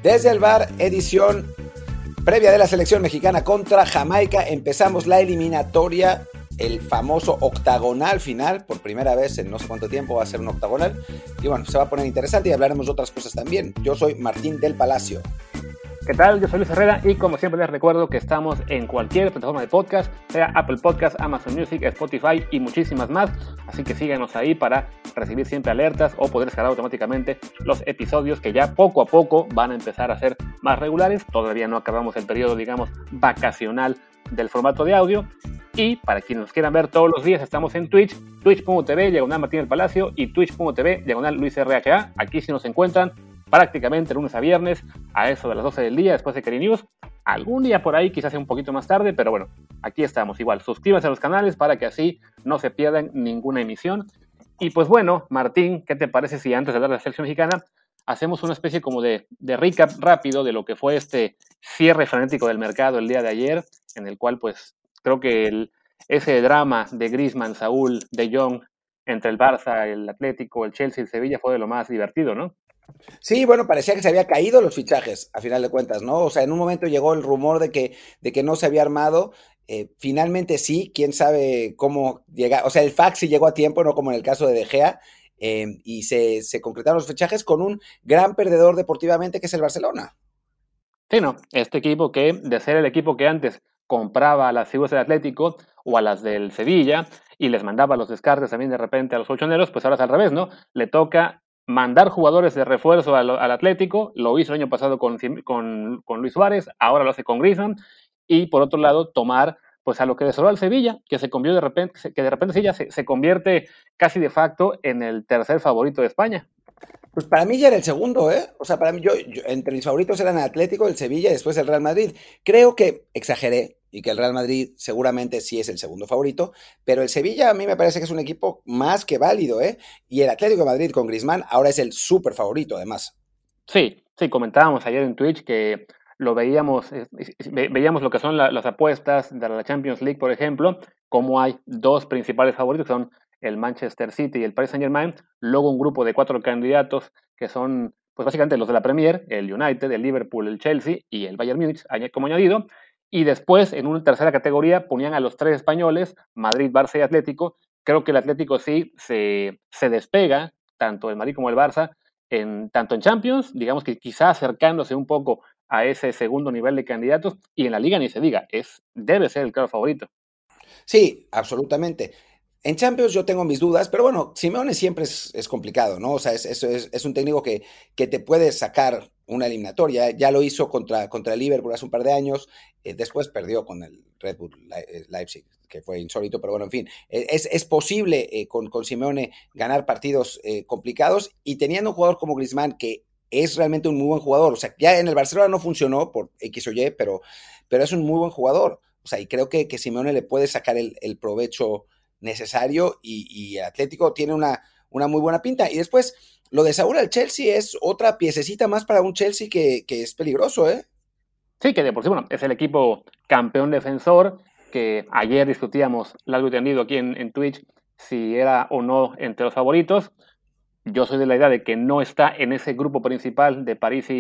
Desde el bar, edición previa de la selección mexicana contra Jamaica. Empezamos la eliminatoria, el famoso octagonal final. Por primera vez en no sé cuánto tiempo va a ser un octagonal. Y bueno, se va a poner interesante y hablaremos de otras cosas también. Yo soy Martín del Palacio. ¿Qué tal? Yo soy Luis Herrera y como siempre les recuerdo que estamos en cualquier plataforma de podcast, sea Apple Podcast, Amazon Music, Spotify y muchísimas más. Así que síganos ahí para recibir siempre alertas o poder descargar automáticamente los episodios que ya poco a poco van a empezar a ser más regulares. Todavía no acabamos el periodo, digamos, vacacional del formato de audio. Y para quienes nos quieran ver todos los días, estamos en Twitch, twitch.tv/Martín del Palacio y twitch.tv/LuisRHA. Aquí sí nos encuentran prácticamente lunes a viernes a eso de las 12 del día después de Cari News. Algún día por ahí, quizás sea un poquito más tarde, pero bueno, aquí estamos. Igual, suscríbanse a los canales para que así no se pierdan ninguna emisión. Y pues bueno, Martín, ¿qué te parece si antes de hablar de la selección mexicana hacemos una especie como de recap rápido de lo que fue este cierre frenético del mercado el día de ayer, en el cual pues creo que ese drama de Griezmann, Saúl, De Jong entre el Barça, el Atlético, el Chelsea y el Sevilla fue de lo más divertido, ¿no? Sí, bueno, parecía que se había caído los fichajes, a final de cuentas, ¿no? O sea, en un momento llegó el rumor de que no se había armado. Finalmente sí, quién sabe cómo llega. O sea, el fax sí llegó a tiempo, no como en el caso de De Gea, y se concretaron los fichajes con un gran perdedor deportivamente que es el Barcelona. Sí, no, este equipo que, de ser el equipo que antes compraba a las figuras del Atlético o a las del Sevilla y les mandaba los descartes también de repente a los colchoneros, pues ahora es al revés, ¿no? Le toca mandar jugadores de refuerzo al Atlético, lo hizo el año pasado con Luis Suárez, ahora lo hace con Griezmann, y por otro lado tomar pues a lo que desoló al Sevilla, que se convirtió de repente, que de repente sí ya se convierte casi de facto en el tercer favorito de España. Pues para mí ya era el segundo, ¿eh? O sea, para mí, yo entre mis favoritos eran el Atlético, el Sevilla y después el Real Madrid. Creo que exageré y que el Real Madrid seguramente sí es el segundo favorito, pero el Sevilla a mí me parece que es un equipo más que válido, ¿eh? Y el Atlético de Madrid con Griezmann ahora es el súper favorito, además. Sí, comentábamos ayer en Twitch que lo veíamos lo que son las apuestas de la Champions League, por ejemplo, como hay dos principales favoritos, que son el Manchester City y el Paris Saint-Germain, luego un grupo de 4 candidatos que son, pues básicamente los de la Premier, el United, el Liverpool, el Chelsea y el Bayern Múnich como añadido, y después en una tercera categoría ponían a los 3 españoles, Madrid, Barça y Atlético. Creo que el Atlético sí se despega, tanto el Madrid como el Barça, tanto en Champions, digamos que quizá acercándose un poco a ese segundo nivel de candidatos, y en la Liga ni se diga, debe ser el claro favorito. Sí, absolutamente. En Champions yo tengo mis dudas, pero bueno, Simeone siempre es complicado, ¿no? O sea, es un técnico que te puede sacar una eliminatoria. Ya lo hizo contra el Liverpool hace un par de años, después perdió con el Red Bull Leipzig, que fue insólito, pero bueno, en fin, es posible con Simeone ganar partidos complicados, y teniendo un jugador como Griezmann, que es realmente un muy buen jugador. O sea, ya en el Barcelona no funcionó por X o Y, pero es un muy buen jugador. O sea, y creo que Simeone le puede sacar el provecho necesario, y Atlético tiene una muy buena pinta. Y después, lo de Saúl al Chelsea es otra piececita más para un Chelsea que es peligroso, ¿eh? Sí, que de por sí, bueno, es el equipo campeón defensor, que ayer discutíamos largo y tendido aquí en Twitch si era o no entre los favoritos. Yo soy de la idea de que no está en ese grupo principal de París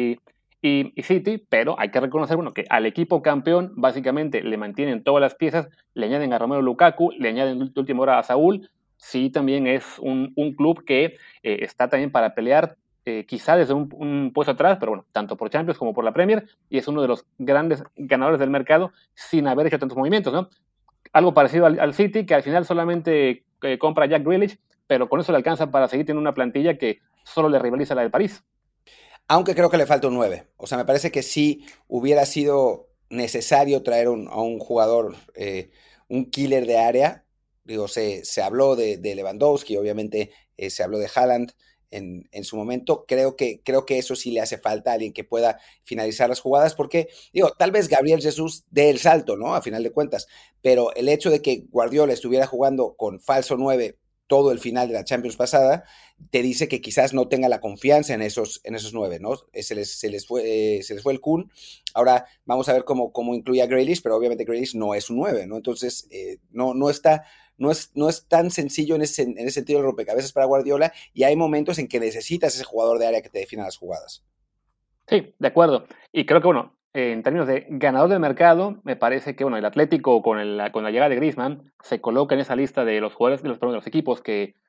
y City, pero hay que reconocer, bueno, que al equipo campeón básicamente le mantienen todas las piezas, le añaden a Romelu Lukaku, le añaden de última hora a Saúl. Sí, también es un club que está también para pelear, quizá desde un puesto atrás, pero bueno, tanto por Champions como por la Premier, y es uno de los grandes ganadores del mercado sin haber hecho tantos movimientos, ¿no? Algo parecido al City, que al final solamente compra Jack Grealish, pero con eso le alcanza para seguir teniendo una plantilla que solo le rivaliza a la del París. Aunque creo que le falta un 9. O sea, me parece que sí hubiera sido necesario traer a un jugador, un killer de área. Digo, se habló de Lewandowski, obviamente se habló de Haaland en su momento. Creo que eso sí le hace falta a alguien que pueda finalizar las jugadas, porque, digo, tal vez Gabriel Jesús dé el salto, ¿no? A final de cuentas. Pero el hecho de que Guardiola estuviera jugando con falso 9 todo el final de la Champions pasada, te dice que quizás no tenga la confianza en esos 9, ¿no? Se les fue el Kun. Ahora vamos a ver cómo incluye a Grealish, pero obviamente Grealish no es un 9, ¿no? Entonces, no es tan sencillo en ese sentido el rompecabezas para Guardiola, y hay momentos en que necesitas ese jugador de área que te defina las jugadas. Sí, de acuerdo. Y creo que, bueno, en términos de ganador del mercado, me parece que, bueno, el Atlético con la llegada de Griezmann se coloca en esa lista de los jugadores, perdón, de los equipos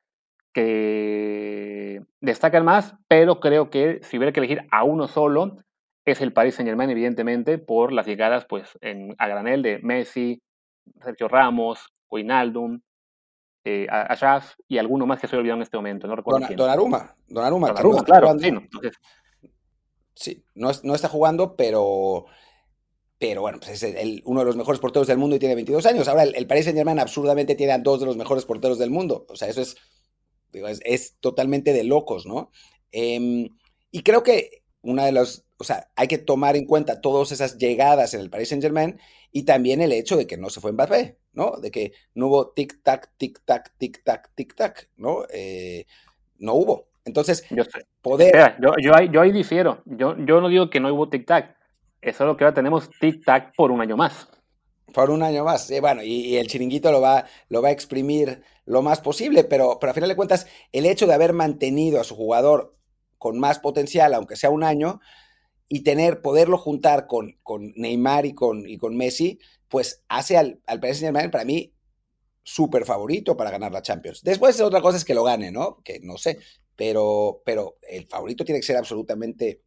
que destacan más, pero creo que si hubiera que elegir a uno solo, es el Paris Saint-Germain, evidentemente, por las llegadas, pues, a granel de Messi, Sergio Ramos, Wijnaldum, Ashraf y alguno más que estoy olvidando en este momento, no recuerdo quién. Donnarumma, que no Donnarumma, está claro, sí, jugando. ¿no? Entonces, Sí, no está jugando, pero bueno, pues es uno de los mejores porteros del mundo y tiene 22 años. Ahora, el Paris Saint-Germain absurdamente tiene a dos de los mejores porteros del mundo. O sea, eso es, digo, es totalmente de locos, ¿no? Y creo que una de las, o sea, hay que tomar en cuenta todas esas llegadas en el Paris Saint-Germain y también el hecho de que no se fue Mbappé, ¿no? De que no hubo tic-tac, tic-tac, tic-tac, tic-tac, ¿no? No hubo. Entonces, yo sé. poder. Espera, yo ahí difiero. Yo no digo que no hubo tic-tac. Es solo que ahora tenemos tic-tac por un año más. Por un año más. Bueno, y el chiringuito lo va a exprimir lo más posible, pero a final de cuentas, el hecho de haber mantenido a su jugador con más potencial, aunque sea un año, y poderlo juntar con Neymar y con Messi, pues hace al Paris Saint-Germain, para mí, súper favorito para ganar la Champions. Después, otra cosa es que lo gane, ¿no? Que no sé, pero el favorito tiene que ser absolutamente.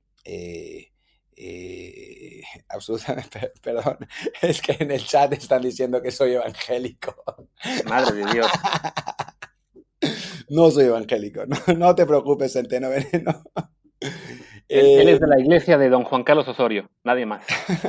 Absolutamente, perdón, es que en el chat están diciendo que soy evangélico. Madre de Dios. No soy evangélico, no te preocupes, Centeno Veneno. Él Eh, es de la iglesia de don Juan Carlos Osorio, nadie más.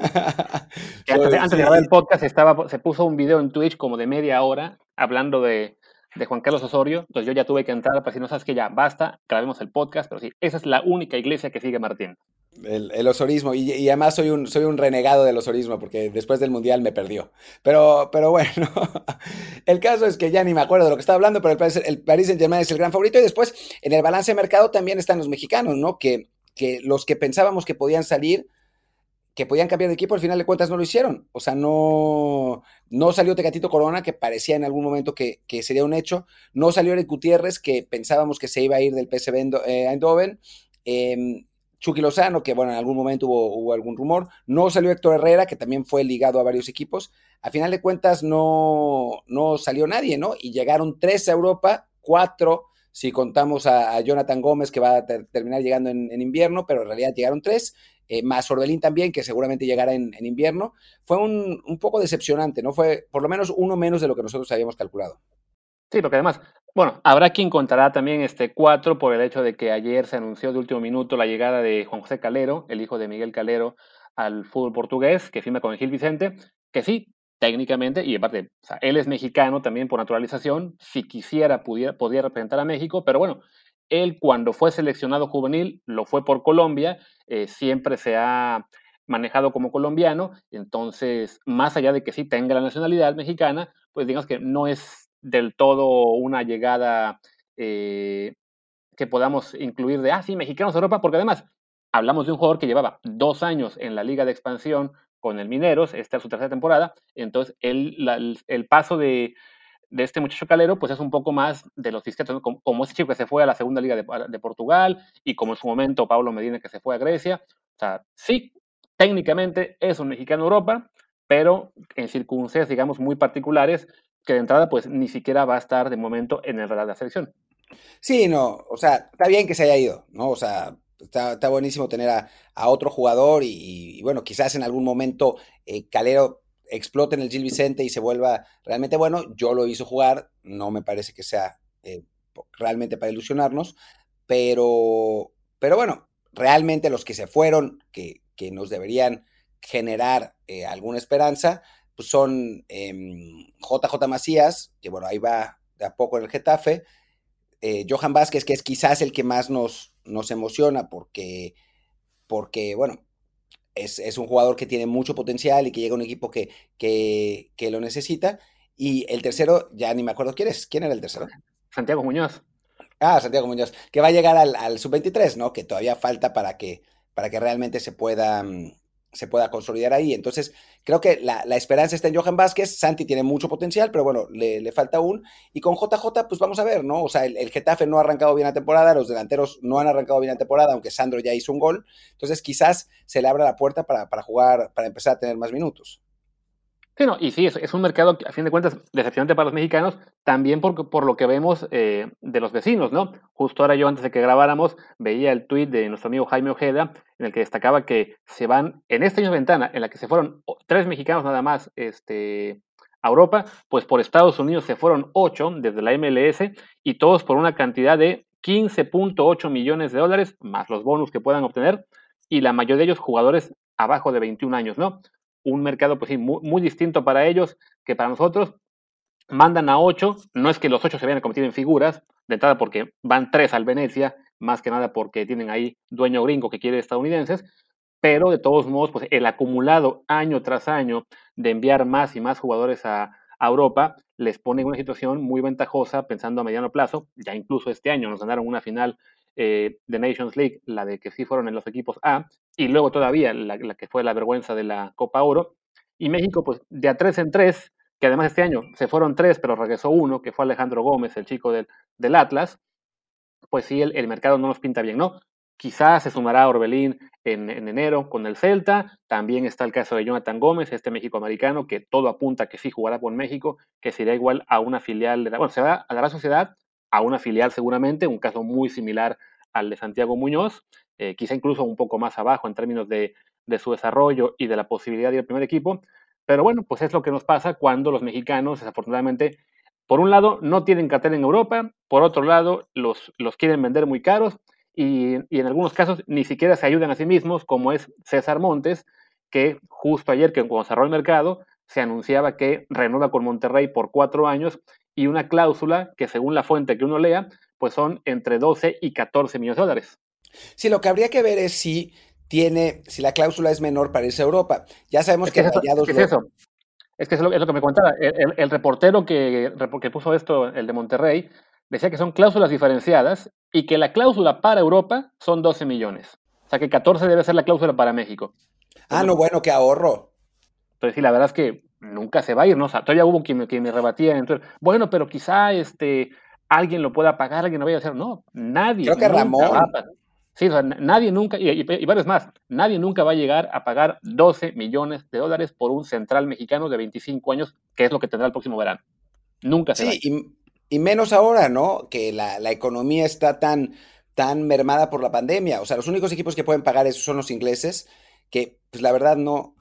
Que antes de grabar el sí, podcast se puso un video en Twitch como de media hora hablando de Juan Carlos Osorio. Entonces yo ya tuve que entrar para decir, no sabes que ya basta, grabemos el podcast. Pero sí, esa es la única iglesia que sigue Martín. el osorismo, y además soy un renegado del osorismo, porque después del Mundial me perdió. Pero bueno, el caso es que ya ni me acuerdo de lo que estaba hablando, pero el Paris Saint-Germain es el gran favorito, y después en el balance de mercado también están los mexicanos, ¿no? Que los que pensábamos que podían salir, que podían cambiar de equipo, al final de cuentas no lo hicieron. O sea, no salió Tecatito Corona, que parecía en algún momento que sería un hecho. No salió Eric Gutiérrez, que pensábamos que se iba a ir del PSV Eindhoven. Chucky Lozano, que bueno, en algún momento hubo algún rumor. No salió Héctor Herrera, que también fue ligado a varios equipos. A final de cuentas no salió nadie, ¿no? Y llegaron 3 a Europa, 4 si contamos a Jonathan Gómez, que va a terminar llegando en invierno, pero en realidad llegaron 3 más Orbelín también, que seguramente llegará en invierno. Fue un poco decepcionante, ¿no? Fue por lo menos uno menos de lo que nosotros habíamos calculado. Sí, porque además, bueno, habrá quien contará también este 4 por el hecho de que ayer se anunció de último minuto la llegada de Juan José Calero, el hijo de Miguel Calero, al fútbol portugués, que firma con el Gil Vicente, que sí, técnicamente, y aparte, o sea, él es mexicano también por naturalización, si quisiera podría representar a México, pero bueno, él cuando fue seleccionado juvenil lo fue por Colombia, siempre se ha manejado como colombiano, entonces, más allá de que sí tenga la nacionalidad mexicana, pues digamos que no es del todo una llegada que podamos incluir de, sí, mexicanos a Europa, porque además hablamos de un jugador que llevaba 2 años en la Liga de Expansión con el Mineros, esta es su tercera temporada, entonces el paso de este muchacho Calero, pues es un poco más de los discretos, ¿no? Como ese chico que se fue a la segunda liga de Portugal y como en su momento Pablo Medina que se fue a Grecia. O sea, sí, técnicamente es un mexicano Europa, pero en circunstancias, digamos, muy particulares, que de entrada, pues ni siquiera va a estar de momento en el radar de la selección. Sí, no, o sea, está bien que se haya ido, ¿no? O sea, está buenísimo tener a otro jugador y bueno, quizás en algún momento Calero explote en el Gil Vicente y se vuelva realmente bueno. Yo lo hizo jugar, no me parece que sea realmente para ilusionarnos, pero bueno, realmente los que se fueron, que nos deberían generar alguna esperanza, pues son JJ Macías, que bueno, ahí va de a poco en el Getafe. Johan Vázquez, que es quizás el que más nos emociona porque bueno, es un jugador que tiene mucho potencial y que llega a un equipo que lo necesita. Y el tercero, ya ni me acuerdo quién es. ¿Quién era el tercero? Santiago Muñoz. Santiago Muñoz, que va a llegar al sub-23, ¿no? Que todavía falta para que realmente se pueda consolidar ahí. Entonces, creo que la esperanza está en Johan Vázquez. Santi tiene mucho potencial, pero bueno, le falta aún. Y con JJ, pues vamos a ver, ¿no? O sea, el Getafe no ha arrancado bien la temporada, los delanteros no han arrancado bien la temporada, aunque Sandro ya hizo un gol. Entonces, quizás se le abra la puerta para jugar, para empezar a tener más minutos. Sí, no, y sí, es un mercado que a fin de cuentas decepcionante para los mexicanos, también por lo que vemos de los vecinos, ¿no? Justo ahora yo antes de que grabáramos veía el tuit de nuestro amigo Jaime Ojeda en el que destacaba que se van, en esta misma ventana en la que se fueron 3 mexicanos nada más a Europa, pues por Estados Unidos se fueron 8 desde la MLS y todos por una cantidad de 15.8 millones de dólares, más los bonus que puedan obtener, y la mayoría de ellos jugadores abajo de 21 años, ¿no? Un mercado, pues sí, muy distinto para ellos que para nosotros. Mandan a 8, no es que los 8 se vayan a convertir en figuras, de entrada porque van 3 al Venecia, más que nada porque tienen ahí dueño gringo que quiere estadounidenses, pero de todos modos, pues el acumulado año tras año de enviar más y más jugadores a Europa les pone en una situación muy ventajosa pensando a mediano plazo. Ya incluso este año nos ganaron una final de Nations League, la de que sí fueron en los equipos A, y luego todavía la que fue la vergüenza de la Copa Oro. Y México, pues de a 3 en 3, que además este año se fueron 3, pero regresó uno, que fue Alejandro Gómez, el chico del Atlas, pues sí, el mercado no nos pinta bien, ¿no? Quizás se sumará Orbelín en enero con el Celta. También está el caso de Jonathan Gómez, este México-americano, que todo apunta que sí jugará por México, que sería igual a una filial, bueno, se va a la Real Sociedad, a una filial seguramente, un caso muy similar al de Santiago Muñoz, quizá incluso un poco más abajo en términos de su desarrollo y de la posibilidad de ir al primer equipo. Pero bueno, pues es lo que nos pasa cuando los mexicanos, desafortunadamente, por un lado, no tienen cartel en Europa, por otro lado, los quieren vender muy caros y en algunos casos ni siquiera se ayudan a sí mismos, como es César Montes, que justo ayer, que cuando cerró el mercado, se anunciaba que renueva con Monterrey por 4 años y una cláusula que según la fuente que uno lea, pues son entre 12 y 14 millones de dólares. Sí, lo que habría que ver es si la cláusula es menor para irse a Europa. Ya sabemos Es que que es eso, es Rayados que es eso. Es que es lo que me contaba. El reportero que puso esto, el de Monterrey, decía que son cláusulas diferenciadas y que la cláusula para Europa son 12 millones. O sea que 14 debe ser la cláusula para México. Ah, Entonces, no, bueno, qué ahorro. sí, la verdad es que nunca se va a ir, ¿no? O sea, todavía hubo quien me rebatía. Entonces, bueno, pero quizá alguien lo pueda pagar, alguien lo vaya a hacer. No, nadie Creo que nunca va a Ramón. pagar. Sí, o sea, nadie nunca, y varios más, nadie nunca va a llegar a pagar 12 millones de dólares por un central mexicano de 25 años, que es lo que tendrá el próximo verano. Nunca se va a Sí, ir. y menos ahora, ¿no? Que la economía está tan mermada por la pandemia. O sea, los únicos equipos que pueden pagar eso son los ingleses, que pues la verdad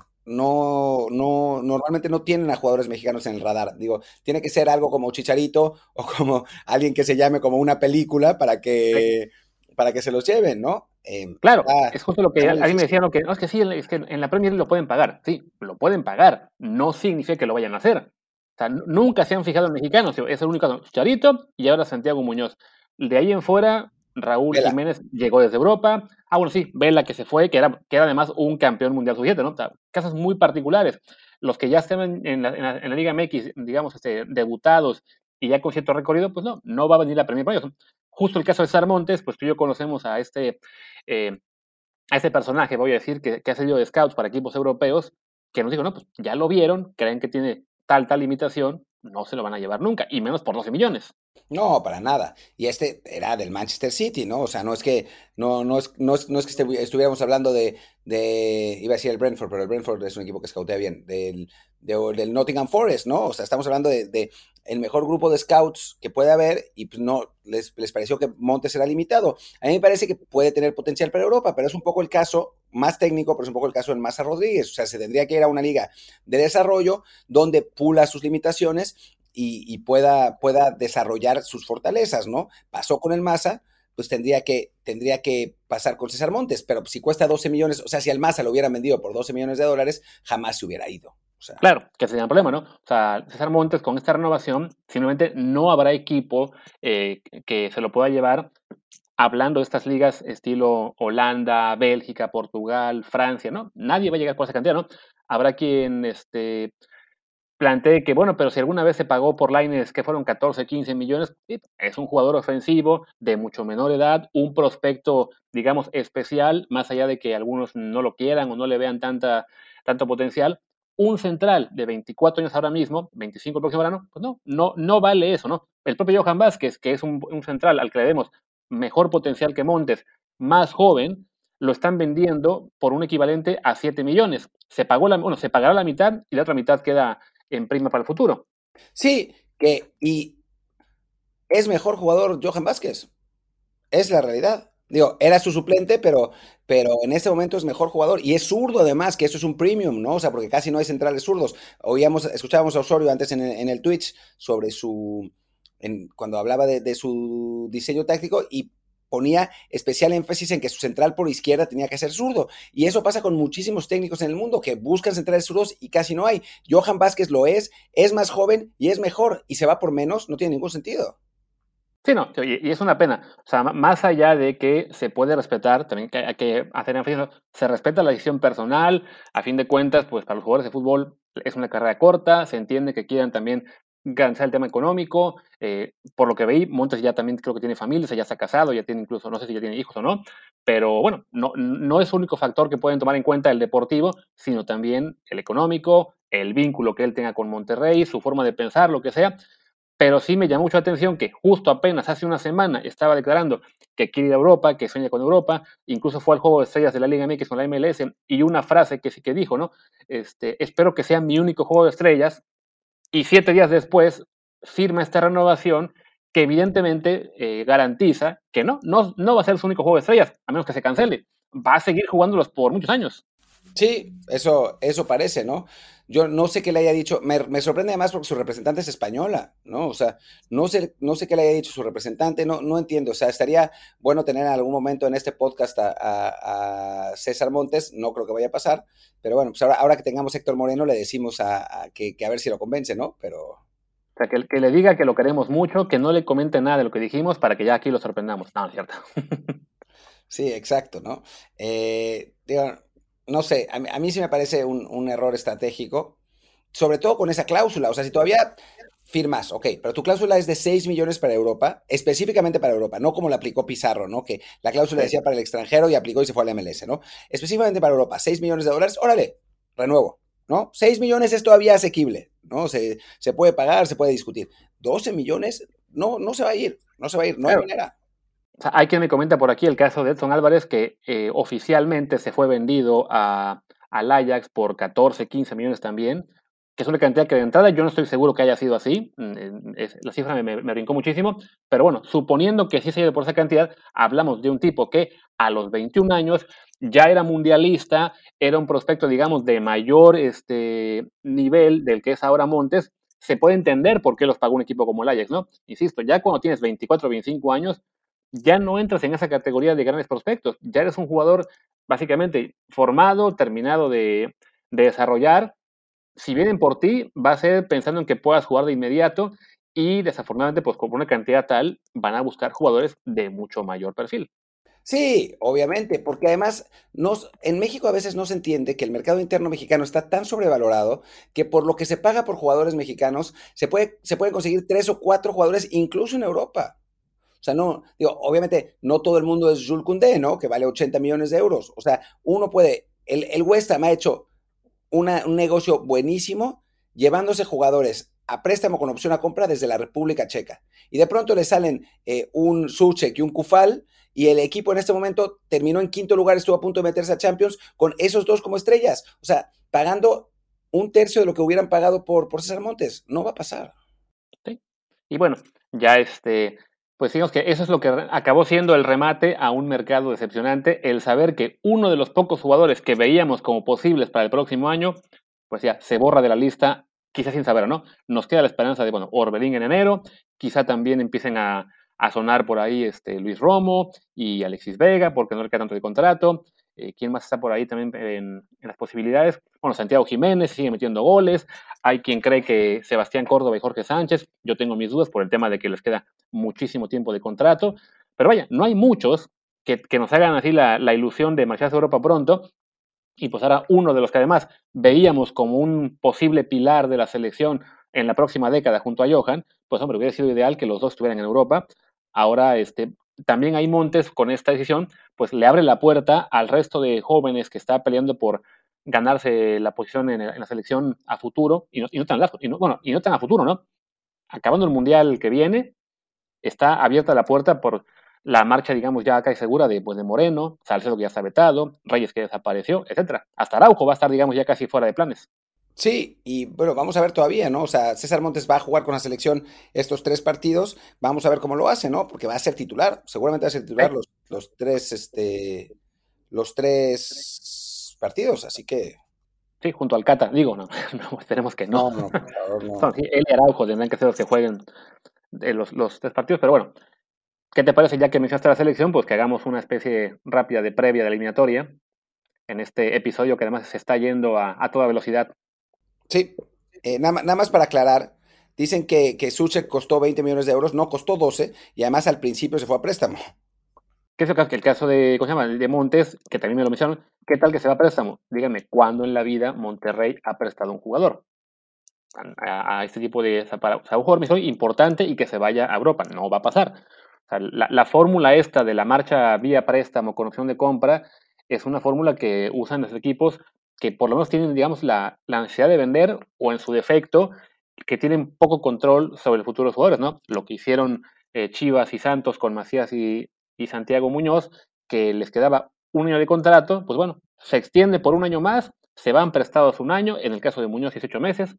normalmente no tienen a jugadores mexicanos en el radar. Digo, tiene que ser algo como Chicharito o como alguien que se llame como una película para que se los lleven, ¿no? Claro, es justo lo Está que muy alguien me decía, difícil. no, que, no, es que sí, es que en la Premier League lo pueden pagar. Sí, lo pueden pagar. No significa que lo vayan a hacer. O sea, nunca se han fijado en mexicanos. Es el único Chicharito y ahora Santiago Muñoz. De ahí en fuera, Raúl Vela. Jiménez llegó desde Europa. Ah, bueno, sí, Vela que se fue, que era además un campeón mundial sub-17, ¿no? O sea, casos muy particulares. Los que ya estén en la Liga MX, digamos, debutados y ya con cierto recorrido, pues no va a venir la Premier para ellos. Justo el caso de César Montes, pues tú y yo conocemos eh, a este personaje, voy a decir, que ha salido de scouts para equipos europeos, que nos dijo, no, pues ya lo vieron, creen que tiene tal limitación, no se lo van a llevar nunca, y menos por 12 millones. No, para nada. Y este era del Manchester City, ¿no? O sea, no es que, no es que estuviéramos hablando iba a decir el Brentford, pero el Brentford es un equipo que escautea bien, del Nottingham Forest, ¿no? O sea, estamos hablando de el mejor grupo de scouts que puede haber y pues no, les pareció que Montes era limitado. A mí me parece que puede tener potencial para Europa, pero es un poco el caso más técnico, pero es un poco el caso de Maza Rodríguez. O sea, se tendría que ir a una liga de desarrollo donde pula sus limitaciones y pueda desarrollar sus fortalezas, ¿no? Pasó con el Maza, pues tendría que pasar con César Montes, pero si cuesta 12 millones, o sea, si al Maza lo hubieran vendido por 12 millones de dólares, jamás se hubiera ido. O sea, Claro, que sería un problema, ¿no? O sea, César Montes con esta renovación, simplemente no habrá equipo que se lo pueda llevar hablando de estas ligas estilo Holanda, Bélgica, Portugal, Francia, ¿no? Nadie va a llegar por esa cantidad, ¿no? Habrá quien planteé que, bueno, pero si alguna vez se pagó por Lainez, que fueron 14, 15 millones, sí, es un jugador ofensivo de mucho menor edad, un prospecto, digamos, especial, más allá de que algunos no lo quieran o no le vean tanto potencial. Un central de 24 años ahora mismo, 25 el próximo verano, pues no vale eso, ¿no? El propio Johan Vázquez, que es un central al que le demos mejor potencial que Montes, más joven, lo están vendiendo por un equivalente a 7 millones. Se pagará la mitad y la otra mitad queda en prima para el futuro. Sí, y es mejor jugador Johan Vázquez. Es la realidad. Digo, era su suplente, pero en este momento es mejor jugador. Y es zurdo además, que eso es un premium, ¿no? O sea, porque casi no hay centrales zurdos. Escuchábamos a Osorio antes en el Twitch sobre cuando hablaba de su diseño táctico y ponía especial énfasis en que su central por izquierda tenía que ser zurdo. Y eso pasa con muchísimos técnicos en el mundo que buscan centrales zurdos y casi no hay. Johan Vázquez lo es más joven y es mejor. Y se va por menos, no tiene ningún sentido. Sí, no, y es una pena. O sea, más allá de que se puede respetar, también que hay que hacer énfasis, ¿no? Se respeta la decisión personal, a fin de cuentas, pues para los jugadores de fútbol es una carrera corta, se entiende que quieran también garantizar el tema económico, por lo que veí, Montes ya también creo que tiene familia, o sea, ya se ha casado, ya tiene incluso, no sé si ya tiene hijos o no, pero bueno, no es el único factor que pueden tomar en cuenta el deportivo, sino también el económico, el vínculo que él tenga con Monterrey, su forma de pensar, lo que sea, pero sí me llamó mucho la atención que justo apenas hace una semana estaba declarando que quiere ir a Europa, que sueña con Europa, incluso fue al juego de estrellas de la Liga MX con la MLS, y una frase que sí que dijo, ¿no? Espero que sea mi único juego de estrellas, y 7 días después firma esta renovación que evidentemente garantiza que no va a ser su único juego de estrellas, a menos que se cancele. Va a seguir jugándolos por muchos años. Sí, eso parece, ¿no? Yo no sé qué le haya dicho, me sorprende además porque su representante es española, ¿no? O sea, no sé qué le haya dicho su representante, no entiendo, o sea, estaría bueno tener en algún momento en este podcast a César Montes, no creo que vaya a pasar, pero bueno, pues ahora que tengamos a Héctor Moreno le decimos que a ver si lo convence, ¿no? Pero O sea, que le diga que lo queremos mucho, que no le comente nada de lo que dijimos para que ya aquí lo sorprendamos. No, es cierto. sí, exacto, ¿no? Digo, no sé, a mí sí me parece un error estratégico, sobre todo con esa cláusula. O sea, si todavía firmas, ok, pero tu cláusula es de 6 millones para Europa, específicamente para Europa, no como la aplicó Pizarro, ¿no? Que la cláusula Sí. decía para el extranjero y aplicó y se fue al MLS, ¿no? Específicamente para Europa, 6 millones de dólares, órale, renuevo, ¿no? 6 millones es todavía asequible, ¿no? Se puede pagar, se puede discutir. 12 millones, no se va a ir, no se va a ir, no hay Claro. manera. O sea, hay quien me comenta por aquí el caso de Edson Álvarez, que oficialmente se fue vendido al Ajax por 14, 15 millones también, que es una cantidad que de entrada yo no estoy seguro que haya sido así. La cifra me brincó muchísimo, pero bueno, suponiendo que sí se ha ido por esa cantidad, hablamos de un tipo que a los 21 años ya era mundialista, era un prospecto, digamos, de mayor nivel del que es ahora Montes. Se puede entender por qué los pagó un equipo como el Ajax, ¿no? Insisto, ya cuando tienes 24 o 25 años, ya no entras en esa categoría de grandes prospectos, ya eres un jugador básicamente formado, terminado de desarrollar. Si vienen por ti, va a ser pensando en que puedas jugar de inmediato y desafortunadamente, pues con una cantidad tal, van a buscar jugadores de mucho mayor perfil. Sí, obviamente, porque además en México a veces no se entiende que el mercado interno mexicano está tan sobrevalorado que por lo que se paga por jugadores mexicanos se pueden conseguir 3 o 4 jugadores incluso en Europa. O sea, no, digo, obviamente no todo el mundo es Jules Koundé, ¿no? Que vale 80 millones de euros. O sea, uno puede, el West Ham ha hecho un negocio buenísimo llevándose jugadores a préstamo con opción a compra desde la República Checa. Y de pronto le salen un Souček y un Kufal y el equipo en este momento terminó en quinto lugar, estuvo a punto de meterse a Champions con esos dos como estrellas. O sea, pagando un tercio de lo que hubieran pagado por César Montes. No va a pasar. ¿Sí? Y bueno, ya pues digamos que eso es lo que acabó siendo el remate a un mercado decepcionante, el saber que uno de los pocos jugadores que veíamos como posibles para el próximo año, pues ya se borra de la lista, quizás sin saber, ¿no? Nos queda la esperanza de, bueno, Orbelín en enero, quizá también empiecen a sonar por ahí Luis Romo y Alexis Vega, porque no le queda tanto de contrato. ¿Quién más está por ahí también en las posibilidades? Bueno, Santiago Jiménez sigue metiendo goles. Hay quien cree que Sebastián Córdoba y Jorge Sánchez. Yo tengo mis dudas por el tema de que les queda muchísimo tiempo de contrato. Pero vaya, no hay muchos que nos hagan así la ilusión de marcharse a Europa pronto. y pues ahora uno de los que además veíamos como un posible pilar de la selección en la próxima década junto a Johan, pues hombre, hubiera sido ideal que los dos estuvieran en Europa. Ahora, también hay Montes con esta decisión, pues le abre la puerta al resto de jóvenes que está peleando por ganarse la posición en la selección a futuro, y no tan largo, y no tan a futuro, ¿no? Acabando el Mundial que viene, está abierta la puerta por la marcha, digamos, ya casi segura de, pues, de Moreno, Salcedo que ya está vetado, Reyes que desapareció, etcétera. Hasta Araujo va a estar, digamos, ya casi fuera de planes. Sí, y bueno, vamos a ver todavía, ¿no? O sea, César Montes va a jugar con la selección estos 3 partidos, vamos a ver cómo lo hace, ¿no? Porque va a ser titular, seguramente va a ser titular Sí, los tres partidos, así que sí, junto al Cata, digo, no, no, esperemos que no. no, no, por favor, Son, no. sí, él y Araujo tendrán que ser los que jueguen los tres partidos, pero bueno, ¿qué te parece ya que mencionaste la selección? Pues que hagamos una especie rápida de previa de eliminatoria en este episodio que además se está yendo a toda velocidad. Sí, nada más para aclarar, dicen que Suchek costó 20 millones de euros, no, costó 12, y además al principio se fue a préstamo. ¿Qué es el caso de, ¿cómo se llama? De Montes, que también me lo mencionaron. ¿Qué tal que se va a préstamo? Díganme, ¿cuándo en la vida Monterrey ha prestado un jugador? A este tipo de... O sea, un jugador me importante y que se vaya a Europa. No va a pasar. O sea, la fórmula esta de la marcha vía préstamo con opción de compra es una fórmula que usan los equipos que por lo menos tienen, digamos, la necesidad de vender o en su defecto, que tienen poco control sobre el futuro de los jugadores, ¿no? Lo que hicieron Chivas y Santos con Macías y Santiago Muñoz, que les quedaba un año de contrato, pues bueno, se extiende por un año más, se van prestados un año, en el caso de Muñoz 18 meses,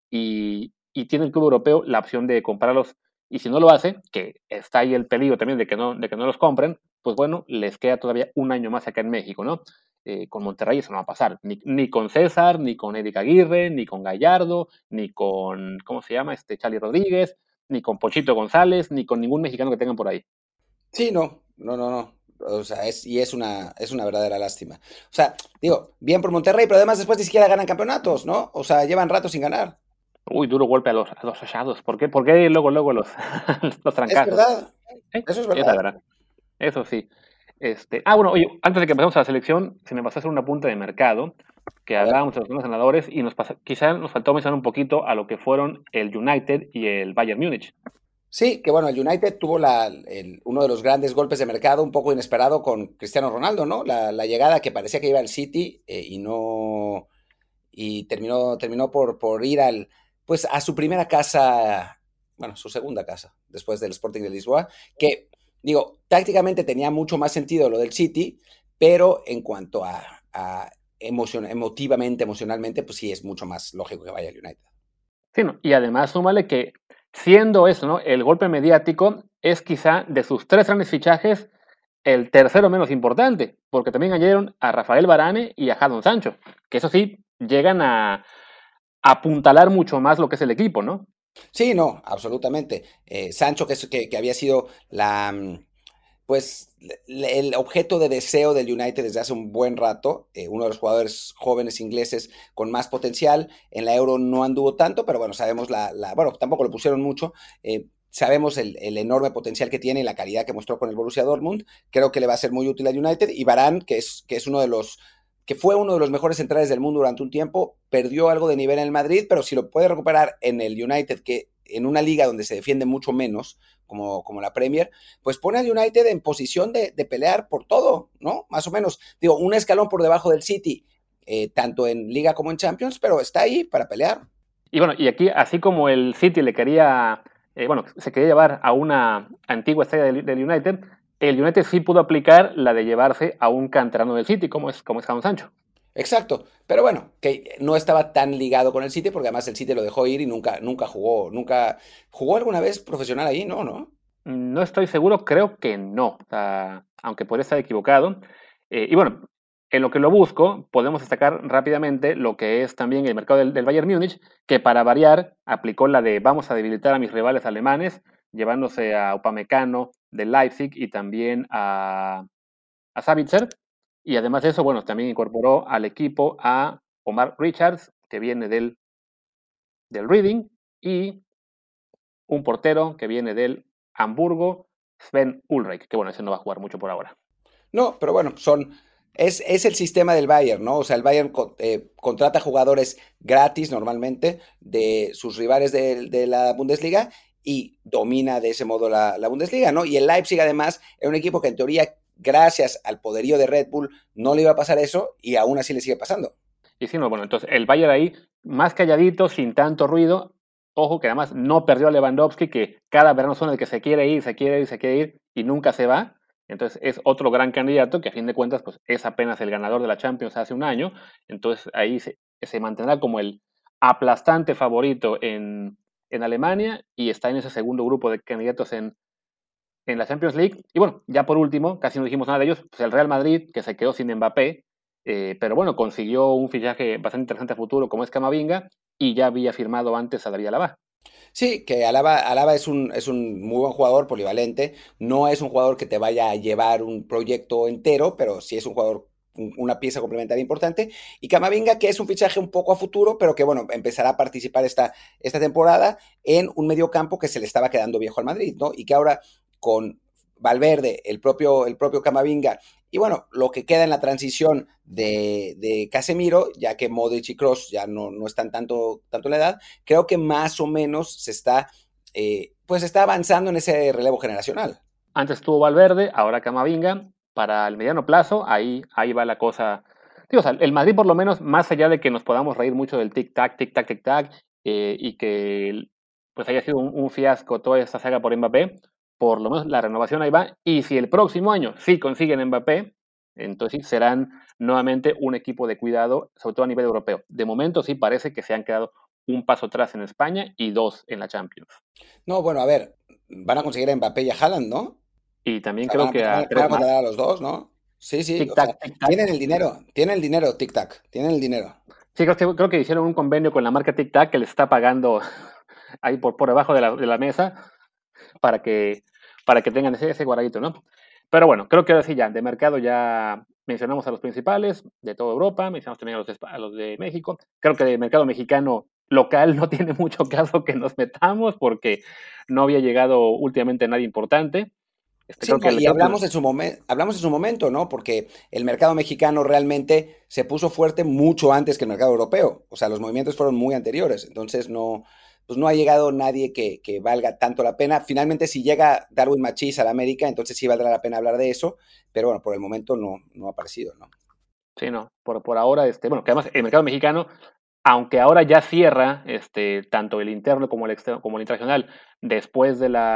y tiene el club europeo la opción de comprarlos. Y si no lo hace, que está ahí el peligro también de que no los compren, pues bueno, les queda todavía un año más acá en México, ¿no? Con Monterrey eso no va a pasar, ni con César, ni con Eric Aguirre, ni con Gallardo, ni con, ¿cómo se llama? Charlie Rodríguez, ni con Pochito González, ni con ningún mexicano que tengan por ahí. Sí, no, no, no, no. O sea, es una verdadera lástima. O sea, digo, bien por Monterrey, pero además después ni siquiera ganan campeonatos, ¿no? O sea, llevan rato sin ganar. Uy, duro golpe a los Rayados. Por qué luego los, los Es trancazos? verdad, Sí, eso es es la verdad. verdad. Eso sí. Bueno, oye, antes de que empecemos a la selección, se me pasó a hacer una punta de mercado, que A ver. hablábamos de los nuevos ganadores y quizá nos faltó mencionar un poquito a lo que fueron el United y el Bayern Múnich. Sí, que bueno, el United tuvo uno de los grandes golpes de mercado, un poco inesperado con Cristiano Ronaldo, ¿no? La llegada que parecía que iba al City y no, y terminó por ir pues a su primera casa, bueno, su segunda casa, después del Sporting de Lisboa, que, digo, tácticamente tenía mucho más sentido lo del City, pero en cuanto a emotivamente, emocionalmente, pues sí es mucho más lógico que vaya al United. Sí, ¿no? Y además, súmale que siendo eso, ¿no? El golpe mediático es quizá de sus tres grandes fichajes el tercero menos importante, porque también añadieron a Rafael Varane y a Jadon Sancho, que eso sí, llegan a apuntalar mucho más lo que es el equipo, ¿no? Sí, no, absolutamente. Sancho, que había sido pues el objeto de deseo del United desde hace un buen rato, uno de los jugadores jóvenes ingleses con más potencial, en la Euro no anduvo tanto, pero bueno, sabemos bueno, tampoco lo pusieron mucho, sabemos el enorme potencial que tiene y la calidad que mostró con el Borussia Dortmund, creo que le va a ser muy útil al United, y Varane, que fue uno de los mejores centrales del mundo durante un tiempo, perdió algo de nivel en el Madrid, pero si lo puede recuperar en el United, que en una liga donde se defiende mucho menos, como la Premier, pues pone al United en posición de pelear por todo, ¿no? Más o menos. Digo, un escalón por debajo del City, tanto en Liga como en Champions, pero está ahí para pelear. Y bueno, y aquí, así como el City le quería, se quería llevar a una antigua estrella del United, el United sí pudo aplicar la de llevarse a un canterano del City, como es Jadon Sancho. Exacto, pero bueno, que no estaba tan ligado con el City porque además el City lo dejó ir y nunca jugó alguna vez profesional ahí, ¿no? ¿No? No estoy seguro, creo que no, o sea, aunque podría estar equivocado. Y bueno, en lo que lo busco, podemos destacar rápidamente lo que es también el mercado del Bayern Múnich, que para variar aplicó la de vamos a debilitar a mis rivales alemanes, llevándose a Upamecano del Leipzig y también a Sabitzer. Y además de eso, bueno, también incorporó al equipo a Omar Richards, que viene del Reading, y un portero que viene del Hamburgo, Sven Ulreich, que bueno, ese no va a jugar mucho por ahora. No, pero bueno, son Es el sistema del Bayern, ¿no? O sea, el Bayern contrata jugadores gratis normalmente de sus rivales de la Bundesliga y domina de ese modo la Bundesliga, ¿no? Y el Leipzig además era un equipo que en teoría, gracias al poderío de Red Bull, no le iba a pasar eso y aún así le sigue pasando. Y sí, no, bueno, entonces el Bayern ahí, más calladito, sin tanto ruido. Ojo que además no perdió a Lewandowski, que cada verano suena el que se quiere ir, se quiere ir, se quiere ir y nunca se va. Entonces es otro gran candidato que a fin de cuentas pues, es apenas el ganador de la Champions hace un año. Entonces ahí se mantendrá como el aplastante favorito en Alemania y está en ese segundo grupo de candidatos en la Champions League. Y bueno, ya por último, casi no dijimos nada de ellos, pues el Real Madrid, que se quedó sin Mbappé, pero bueno, consiguió un fichaje bastante interesante a futuro como es Camavinga y ya había firmado antes a David Alaba. Sí, que Alaba es un muy buen jugador, polivalente. No es un jugador que te vaya a llevar un proyecto entero, pero sí es un jugador, una pieza complementaria importante. Y Camavinga, que es un fichaje un poco a futuro, pero que bueno, empezará a participar esta temporada en un mediocampo que se le estaba quedando viejo al Madrid, ¿no? Y que ahora con Valverde, el propio Camavinga, y bueno, lo que queda en la transición de Casemiro, ya que Modric y Kroos ya no están tanto en la edad, creo que más o menos pues está avanzando en ese relevo generacional. Antes estuvo Valverde, ahora Camavinga. Para el mediano plazo, ahí va la cosa. Digo, o sea, el Madrid por lo menos, más allá de que nos podamos reír mucho del tic-tac, tic-tac, tic-tac, y que pues haya sido un fiasco toda esta saga por Mbappé, por lo menos la renovación ahí va. Y si el próximo año sí consiguen Mbappé, entonces sí serán nuevamente un equipo de cuidado, sobre todo a nivel europeo. De momento sí parece que se han quedado un paso atrás en España y dos en la Champions. No, bueno, a ver, van a conseguir a Mbappé y a Haaland, ¿no? O Y también sea, creo que a van tres a más. contratar a los dos, ¿no? Sí, sí, o Tic-tac, sea, tic-tac. tienen el dinero, tic-tac, tienen el dinero. Sí, creo que hicieron un convenio con la marca TikTok que les está pagando ahí por debajo de la mesa para que, para que tengan ese guardadito, ¿no? Pero bueno, creo que ahora sí ya, de mercado ya mencionamos a los principales de toda Europa, mencionamos también a los de México. Creo que de mercado mexicano local no tiene mucho caso que nos metamos porque no había llegado últimamente nadie importante. Sí, Creo no, que, y creo que hablamos en su momento, ¿no? Porque el mercado mexicano realmente se puso fuerte mucho antes que el mercado europeo. O sea, los movimientos fueron muy anteriores. Entonces pues no ha llegado nadie que valga tanto la pena. Finalmente, si llega Darwin Machís a la América, entonces sí valdrá la pena hablar de eso. Pero bueno, por el momento no ha aparecido, ¿no? sí, no, por ahora, bueno, que además el mercado mexicano, aunque ahora ya cierra tanto el interno como el externo, como el internacional, después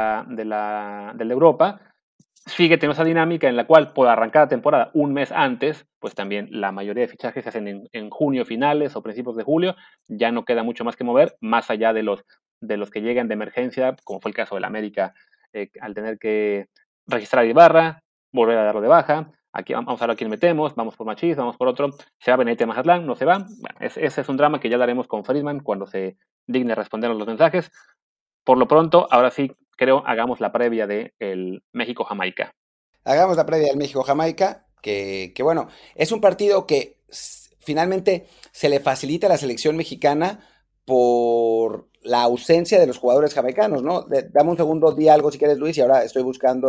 de la Europa, sigue teniendo esa dinámica en la cual por arrancar la temporada un mes antes, pues también la mayoría de fichajes se hacen en junio finales o principios de julio, ya no queda mucho más que mover, más allá de los que llegan de emergencia, como fue el caso del América, al tener que registrar a Ibarra, volver a darlo de baja, aquí vamos a ver a quién metemos, vamos por Machís, vamos por otro, se va Benítez Mazatlán, no se va, bueno, ese es un drama que ya daremos con Friedman cuando se digne respondernos los mensajes. Por lo pronto, ahora sí, creo, hagamos la previa de el México-Jamaica. Hagamos la previa del México-Jamaica, que bueno, es un partido que finalmente se le facilita a la selección mexicana por la ausencia de los jugadores jamaicanos, ¿no? Dame un segundo, di algo si quieres, Luis, y ahora estoy buscando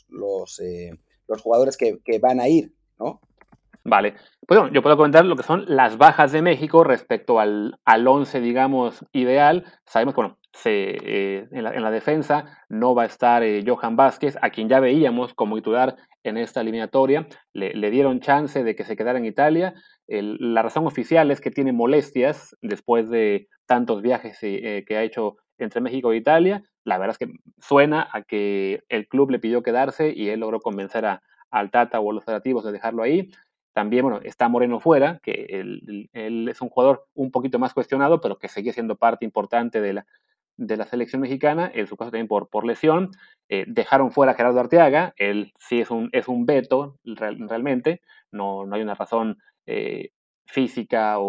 los jugadores que van a ir, ¿no? Vale, pues bueno, yo puedo comentar lo que son las bajas de México respecto al 11, digamos, ideal. Sabemos que, bueno, en la defensa no va a estar Johan Vázquez, a quien ya veíamos como titular en esta eliminatoria. Le dieron chance de que se quedara en Italia. La razón oficial es que tiene molestias después de tantos viajes que ha hecho entre México e Italia. La verdad es que suena a que el club le pidió quedarse y él logró convencer al Tata o a los federativos de dejarlo ahí. También, bueno, está Moreno fuera, que él es un jugador un poquito más cuestionado, pero que sigue siendo parte importante de la selección mexicana, en su caso también por lesión. Dejaron fuera a Gerardo Arteaga, él sí es un veto realmente, no hay una razón física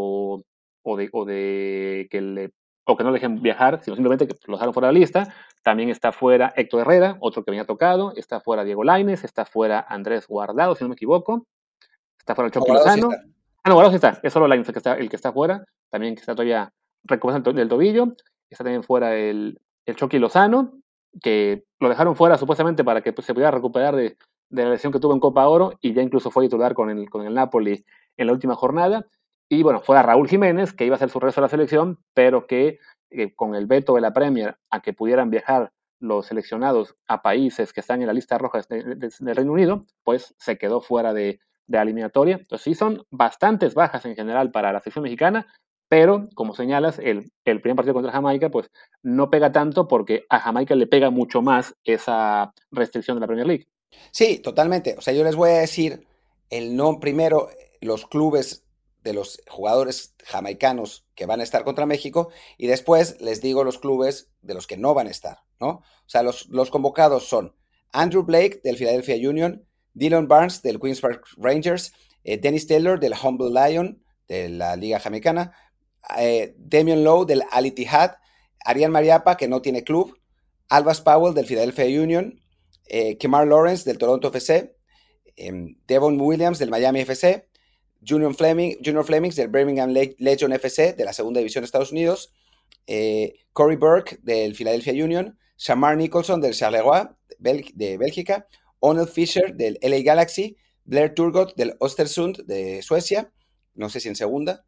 o de que no le dejen viajar, sino simplemente que lo dejaron fuera de la lista. También está fuera Héctor Herrera, otro que venía tocado, está fuera Diego Lainez, está fuera Andrés Guardado, si no me equivoco. Está fuera el No, Chucky Guardado sí Lozano. está. Ah, no, Guardado sí está. Es solo Lainez el que está fuera. También que está todavía recuperando del tobillo. Está también fuera el Chucky Lozano, que lo dejaron fuera supuestamente para que pues, se pudiera recuperar de la lesión que tuvo en Copa Oro y ya incluso fue titular con el Napoli en la última jornada. Y bueno, fue a Raúl Jiménez, que iba a ser su resto de la selección, pero que con el veto de la Premier a que pudieran viajar los seleccionados a países que están en la lista roja del Reino Unido, pues se quedó fuera de la eliminatoria. Entonces sí son bastantes bajas en general para la selección mexicana, pero como señalas, el primer partido contra Jamaica pues no pega tanto porque a Jamaica le pega mucho más esa restricción de la Premier League. Sí, totalmente. O sea, yo les voy a decir el no primero, los clubes de los jugadores jamaicanos que van a estar contra México y después les digo los clubes de los que no van a estar, ¿no? O sea, los convocados son Andrew Blake del Philadelphia Union, Dylan Barnes del Queens Park Rangers, Dennis Taylor del Humble Lion de la Liga Jamaicana, Damian Lowe del Al Ittihad, Arián Mariapa, que no tiene club, Albas Powell del Philadelphia Union, Kemar Lawrence del Toronto FC, Devon Williams del Miami FC, Junior Flemings del Birmingham Legion FC de la segunda división de Estados Unidos, Corey Burke del Philadelphia Union, Shamar Nicholson del Charleroi de Bélgica, Onel Fisher del LA Galaxy, Blair Turgott del Östersund de Suecia, no sé si en segunda,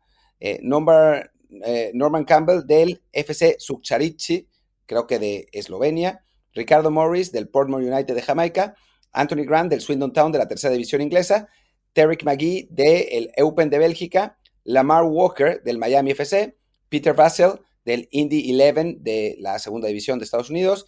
Norman Campbell del FC Sukharichi, creo que de Eslovenia, Ricardo Morris del Portmore United de Jamaica, Anthony Grant del Swindon Town de la tercera división inglesa, Derek McGee del Eupen de Bélgica, Lamar Walker del Miami FC, Peter Vassell del Indy 11 de la segunda división de Estados Unidos,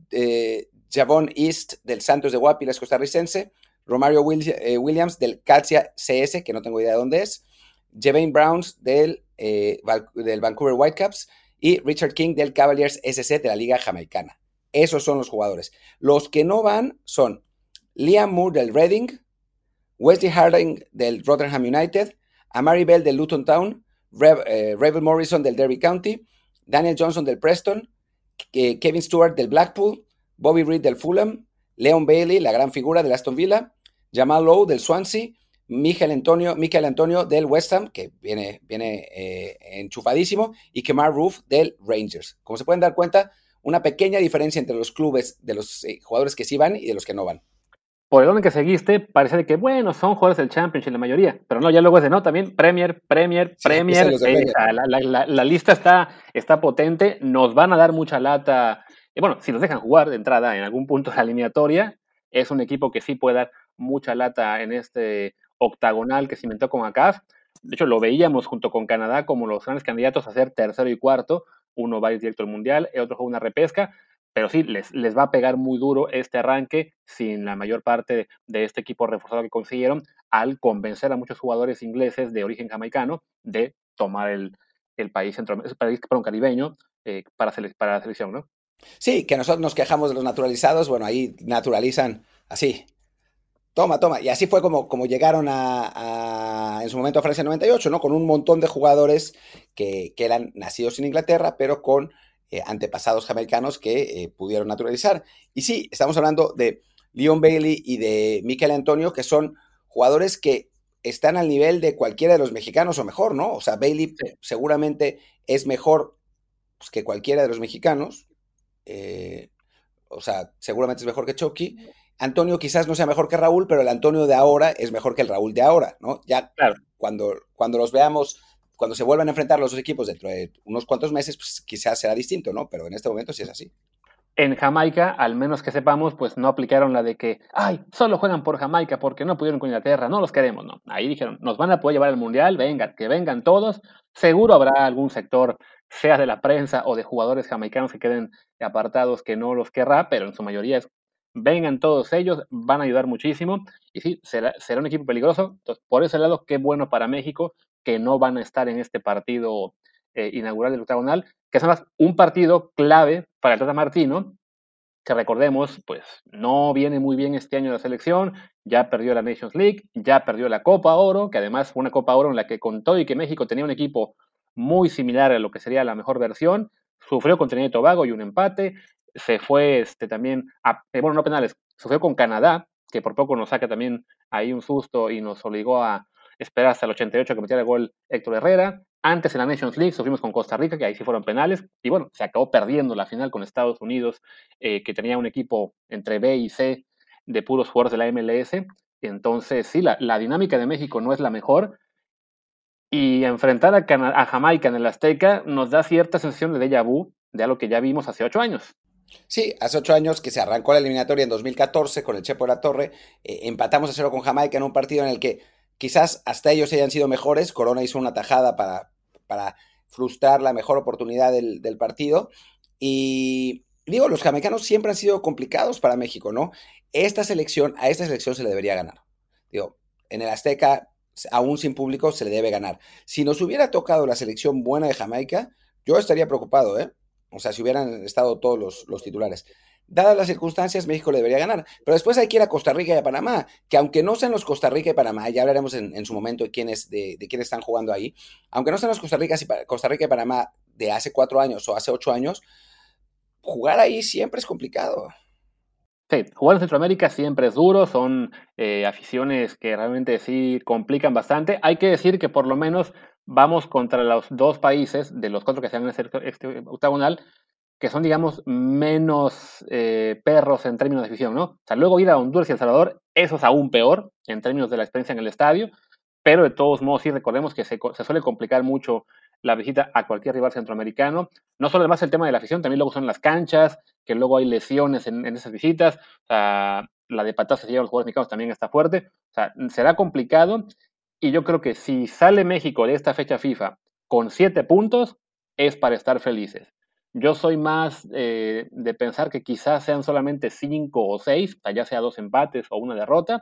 Javon East del Santos de Guapiles costarricense, Romario Williams del Calcia CS, que no tengo idea de dónde es, Javain Browns del Vancouver Whitecaps y Richard King del Cavaliers SC de la Liga Jamaicana. Esos son los jugadores. Los que no van son Liam Moore del Reading, Wesley Harding del Rotherham United, Amari Bell del Luton Town, Revel Morrison del Derby County, Daniel Johnson del Preston, Kevin Stewart del Blackpool, Bobby Reed del Fulham, Leon Bailey, la gran figura del Aston Villa, Jamal Lowe del Swansea, Michael Antonio del West Ham, que viene enchufadísimo, y Kemar Roof del Rangers. Como se pueden dar cuenta, una pequeña diferencia entre los clubes de los jugadores que sí van y de los que no van. Por el orden que seguiste, parece de que, bueno, son jugadores del Championship la mayoría, pero no, ya luego es de no, también Premier. Sí, Premier. La lista está potente, nos van a dar mucha lata. Y bueno, si los dejan jugar de entrada en algún punto de la eliminatoria, es un equipo que sí puede dar mucha lata en este octagonal que se inventó con ACAF. De hecho, lo veíamos junto con Canadá como los grandes candidatos a ser tercero y cuarto. Uno va directo al Mundial, el otro juega una repesca. Pero sí, les va a pegar muy duro este arranque sin la mayor parte de este equipo reforzado que consiguieron al convencer a muchos jugadores ingleses de origen jamaicano de tomar el país, caribeño para la selección, ¿no? Sí, que nosotros nos quejamos de los naturalizados, bueno, ahí naturalizan así. Toma. Y así fue como llegaron en su momento a Francia 98, ¿no? Con un montón de jugadores que eran nacidos en Inglaterra, pero con antepasados jamaicanos que pudieron naturalizar. Y sí, estamos hablando de Leon Bailey y de Michael Antonio, que son jugadores que están al nivel de cualquiera de los mexicanos o mejor, ¿no? O sea, Bailey seguramente es mejor pues, que cualquiera de los mexicanos. O sea, seguramente es mejor que Chucky. Antonio quizás no sea mejor que Raúl, pero el Antonio de ahora es mejor que el Raúl de ahora, ¿no? Ya claro. cuando los veamos, cuando se vuelvan a enfrentar los dos equipos dentro de unos cuantos meses, pues quizás será distinto, ¿no? Pero en este momento sí es así. En Jamaica, al menos que sepamos, pues no aplicaron la de que, ay, solo juegan por Jamaica porque no pudieron con Inglaterra, no los queremos, no. Ahí dijeron, nos van a poder llevar al Mundial, vengan, que vengan todos. Seguro habrá algún sector, sea de la prensa o de jugadores jamaicanos que queden apartados que no los querrá, pero en su mayoría es, vengan todos ellos, van a ayudar muchísimo. Y sí, será un equipo peligroso. Entonces, por ese lado, qué bueno para México que no van a estar en este partido inaugural del octagonal, que es además un partido clave para el Tata Martino, que recordemos, pues no viene muy bien este año la selección, ya perdió la Nations League, ya perdió la Copa Oro, que además fue una Copa Oro en la que con todo y que México tenía un equipo muy similar a lo que sería la mejor versión, sufrió con Trinidad y Tobago y un empate, se fue también, bueno, no penales, sufrió con Canadá, que por poco nos saca también ahí un susto y nos obligó a esperar hasta el 88 que metiera el gol Héctor Herrera. Antes en la Nations League sufrimos con Costa Rica, que ahí sí fueron penales, y bueno, se acabó perdiendo la final con Estados Unidos, que tenía un equipo entre B y C de puros jugadores de la MLS. Entonces, sí, la dinámica de México no es la mejor. Y enfrentar a Jamaica en el Azteca nos da cierta sensación de déjà vu de algo que ya vimos hace 8 años. Sí, hace 8 años que se arrancó la eliminatoria en 2014 con el Chepo de la Torre, empatamos a cero con Jamaica en un partido en el que quizás hasta ellos hayan sido mejores. Corona hizo una tajada para frustrar la mejor oportunidad del partido. Y digo, los jamaicanos siempre han sido complicados para México, ¿no? A esta selección se le debería ganar. Digo, en el Azteca, aún sin público, se le debe ganar. Si nos hubiera tocado la selección buena de Jamaica, yo estaría preocupado, ¿eh? O sea, si hubieran estado todos los titulares. Dadas las circunstancias, México le debería ganar. Pero después hay que ir a Costa Rica y a Panamá, que aunque no sean los Costa Rica y Panamá, ya hablaremos en su momento de quiénes están jugando ahí, aunque no sean los Costa Rica y Panamá de hace 4 años o hace 8 años, jugar ahí siempre es complicado. Sí, jugar en Centroamérica siempre es duro, son aficiones que realmente sí complican bastante. Hay que decir que por lo menos vamos contra los dos países, de los cuatro que se han en este octagonal, que son, digamos, menos perros en términos de afición, ¿no? O sea, luego ir a Honduras y El Salvador, eso es aún peor en términos de la experiencia en el estadio, pero de todos modos sí recordemos que se suele complicar mucho la visita a cualquier rival centroamericano. No solo además el tema de la afición, también luego son las canchas, que luego hay lesiones en esas visitas. O sea, la de patadas que se llevan los jugadores mexicanos también está fuerte. O sea, será complicado. Y yo creo que si sale México de esta fecha FIFA con 7 puntos, es para estar felices. Yo soy más de pensar que quizás sean solamente 5 o 6, ya sea 2 empates o una derrota,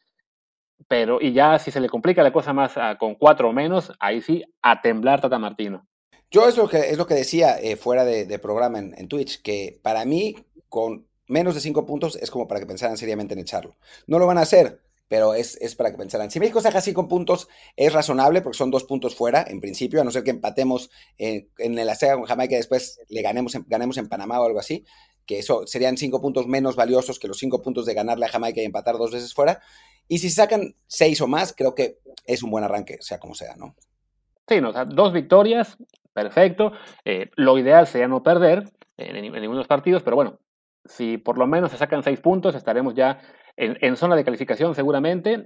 pero y ya si se le complica la cosa más con 4 o menos, ahí sí, a temblar Tata Martino. Yo es lo que decía fuera de programa en Twitch, que para mí, con menos de 5 puntos, es como para que pensaran seriamente en echarlo. No lo van a hacer, pero es para que pensaran. Si México saca 5 puntos, es razonable, porque son 2 puntos fuera, en principio, a no ser que empatemos en el Azteca con Jamaica y después le ganemos en Panamá o algo así, que eso serían 5 puntos menos valiosos que los 5 puntos de ganarle a Jamaica y empatar 2 veces fuera. Y si sacan 6 o más, creo que es un buen arranque, sea como sea, ¿no? Sí, no, o sea, 2 victorias, perfecto. Lo ideal sería no perder en ninguno de los partidos, pero bueno, si por lo menos se sacan 6 puntos, estaremos ya en zona de calificación seguramente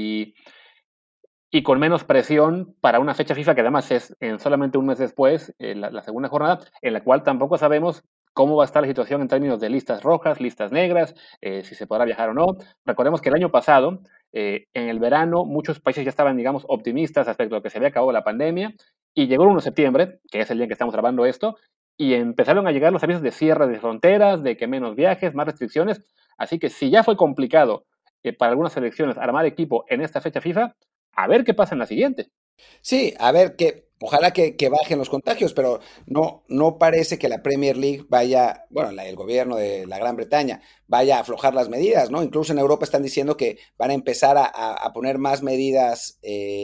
y con menos presión para una fecha FIFA que además es en solamente un mes después, la segunda jornada, en la cual tampoco sabemos cómo va a estar la situación en términos de listas rojas, listas negras, si se podrá viajar o no. Recordemos que el año pasado, en el verano, muchos países ya estaban, digamos, optimistas respecto a que se había acabado la pandemia, y llegó el 1 de septiembre, que es el día en que estamos grabando esto, y empezaron a llegar los avisos de cierre de fronteras, de que menos viajes, más restricciones, así que si ya fue complicado para algunas selecciones armar equipo en esta fecha FIFA, a ver qué pasa en la siguiente. Sí, a ver, ojalá que bajen los contagios, pero no parece que la Premier League vaya, bueno, el gobierno de la Gran Bretaña vaya a aflojar las medidas, ¿no? Incluso en Europa están diciendo que van a empezar a poner más medidas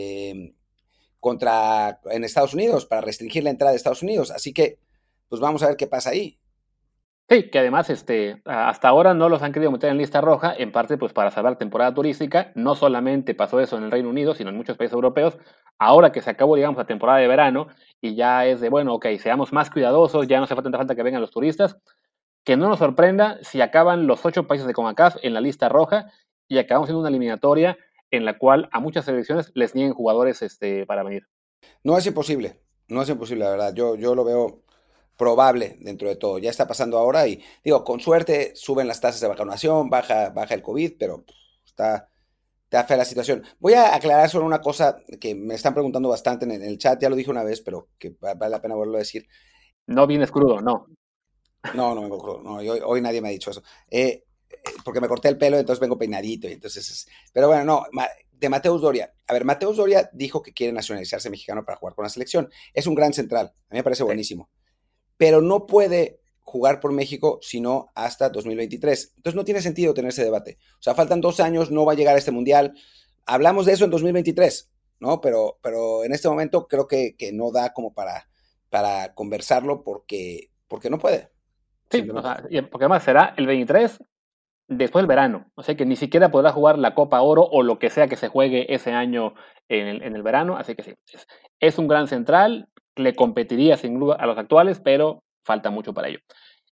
en Estados Unidos para restringir la entrada de Estados Unidos. Así que, pues vamos a ver qué pasa ahí. Sí, que además hasta ahora no los han querido meter en lista roja, en parte pues para salvar temporada turística. No solamente pasó eso en el Reino Unido, sino en muchos países europeos. Ahora que se acabó, digamos, la temporada de verano y ya es de, bueno, ok, seamos más cuidadosos, ya no hace tanta falta que vengan los turistas. Que no nos sorprenda si acaban los 8 países de CONCACAF en la lista roja y acabamos en una eliminatoria en la cual a muchas selecciones les nieguen jugadores para venir. No es imposible, no es imposible, la verdad. Yo lo veo probable dentro de todo. Ya está pasando ahora y digo, con suerte suben las tasas de vacunación, baja el COVID, pero está fea la situación. Voy a aclarar solo una cosa que me están preguntando bastante en el chat, ya lo dije una vez, pero que vale la pena volverlo a decir. No vienes crudo, no. No, no vengo crudo, no, hoy nadie me ha dicho eso. Porque me corté el pelo, entonces vengo peinadito, y entonces pero bueno, no, de Mateus Doria. A ver, Mateus Doria dijo que quiere nacionalizarse mexicano para jugar con la selección. Es un gran central, a mí me parece Sí. buenísimo. Pero no puede jugar por México sino hasta 2023. Entonces no tiene sentido tener ese debate. O sea, faltan 2 años, no va a llegar a este mundial. Hablamos de eso en 2023, ¿no? Pero en este momento creo que no da como para conversarlo porque no puede, Sí, o simplemente. sea, porque además será el 23 después del verano. O sea que ni siquiera podrá jugar la Copa Oro o lo que sea que se juegue ese año en el verano. Así que sí, es un gran central, le competiría sin duda a los actuales, pero falta mucho para ello.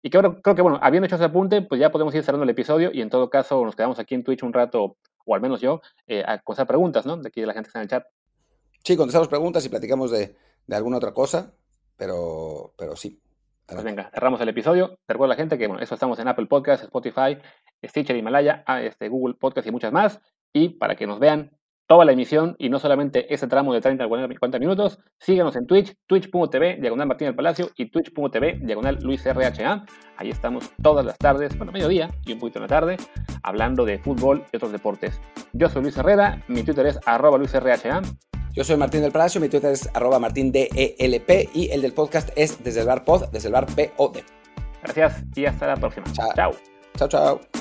Y creo que, bueno, habiendo hecho ese apunte, pues ya podemos ir cerrando el episodio y en todo caso nos quedamos aquí en Twitch un rato, o al menos yo, a contestar preguntas, ¿no? De aquí de la gente que está en el chat. Sí, contestamos preguntas y platicamos de alguna otra cosa, pero sí. Pues venga, cerramos el episodio. Te recuerdo a la gente que, bueno, eso estamos en Apple Podcast, Spotify, Stitcher, Himalaya, Google Podcast y muchas más. Y para que nos vean toda la emisión y no solamente ese tramo de 30 a 40 minutos, síganos en Twitch, twitch.tv/Martín del Palacio y twitch.tv/LuisRHA. Ahí estamos todas las tardes, bueno, mediodía y un poquito en la tarde, hablando de fútbol y otros deportes. Yo soy Luis Herrera, mi Twitter es @LuisRHA. Yo soy Martín del Palacio, mi Twitter es @MartinDelp y el del podcast es desde el bar pod, desde el bar POD. Gracias y hasta la próxima. Chao. Chao.